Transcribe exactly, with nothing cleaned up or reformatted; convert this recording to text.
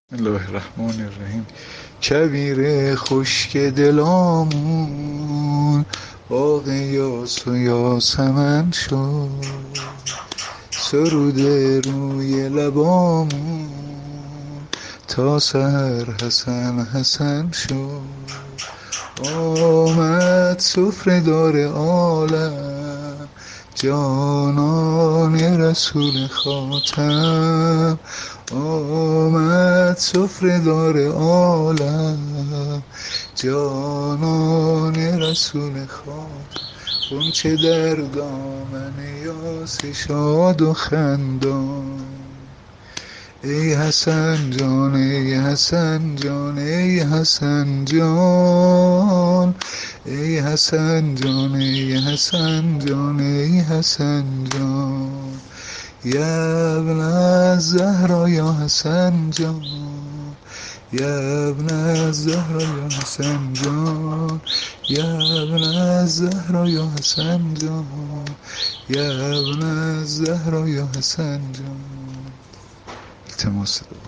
بسم الله الرحمن الرحیم. کبیر خشک دلامون باغ یاس و یاسمن شد، سرود روی لبامون تا سحر حسن حسن شد. آمد سفره دار عالم جانان رسول خاتم، آمد سفره دار عالم جانان رسول خاتم. غنچه در دامن یاس شاد و خندان، ای حسن جان ای حسن جان ای حسن جان، ای حسن جان ای حسن جان ای حسن جان. یا ابن الزهرا یا حسن جان، یا ابن الزهرا یا حسن جان، یا ابن الزهرا یا حسن جان، یا ابن الزهرا یا حسن جان. التماس